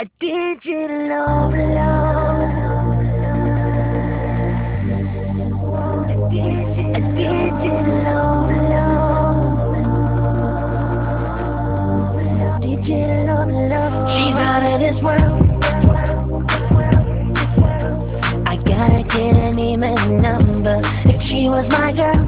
A digital overload. A digital overload. Digital overload. She's out of this world. I gotta get her name and number. If she was my girl,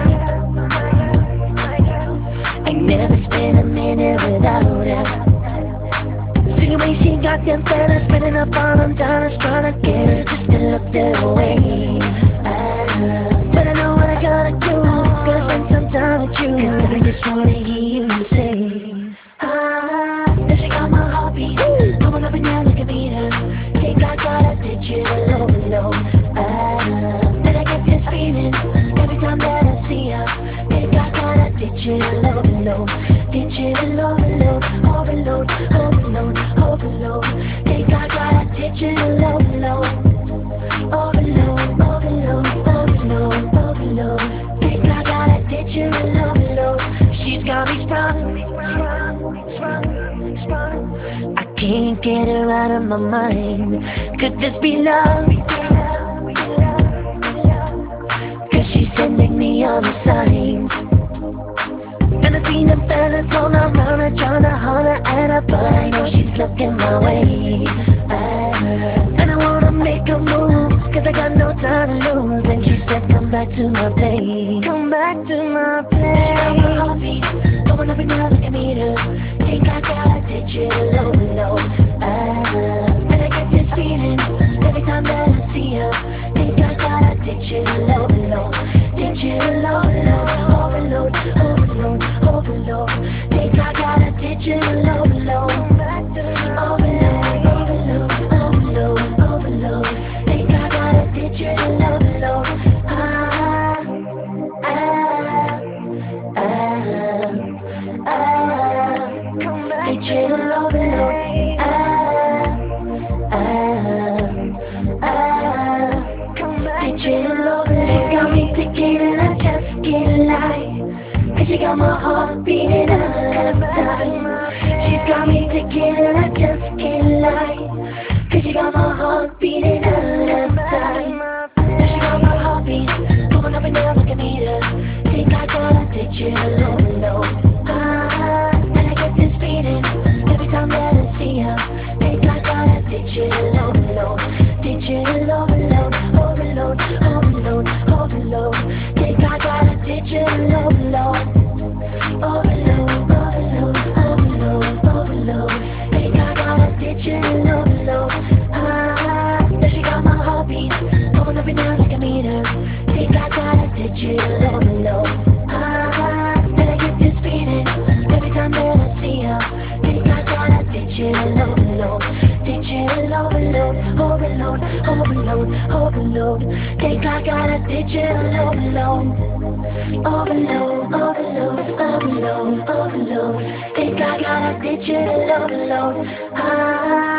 I'd never spend a minute without her. See the way she got them fellas spinning up on them dollars, trying to get her just to look their way. But I know what I gotta do. Gotta spend some time with you, 'cause I just wanna hear you say, there she got my heartbeat, going up and down like a meter. Think I got a digital overload. Then I get this feeling every time that I see her. Think I got a digital overload. Digital overload, overload, overload, overload. Think I got a digital overload. Overload, overload, overload, overload. Think I got a digital overload. She's got me sprung, sprung, sprung, sprung. I can't get her out of my mind. Could this be love? 'Cause she's sending me all the signs. And I seen them fellas all around her trying to holler at her, but I know she's looking my way. And I wanna make a move, 'cause I got no time to lose. And she said, come back to my place. Come back to my place. She got my heartbeat going up and down like a meter. Think I got a digital overload. And I get this feeling every time that I see her. Think I got a digital overload. Digital overload, overload, overload, overload. Think I got a digital overload. Overload, overload, overload, overload. Think I got a digital overload. Ah, ah, ah, ah. Digital overload. Ah, ah, ah. Digital overload. She got me thinking and I just can't lie. 'Cause she got my heart beating a half time. She's got me thinking and I just can't lie. 'Cause she got my heart beating a half time. Now she got my heartbeat going up and down like a meter. Think I got a digital overload. And I get this feeling every time that I see her. Think I got a digital overload. Digital overload, overload, overload, overload. Think I got a digital overload. Overload, overload, overload, overload. Think I got a digital overload. Now she got my heartbeat going up and down like a meter. Think I got a digital overload. And I get this feeling every time that I see her. Think I got a digital overload. Digital overload, overload, overload, overload. Think I got a digital overload. Overload, overload, overload, overload. Think I got a digital overload.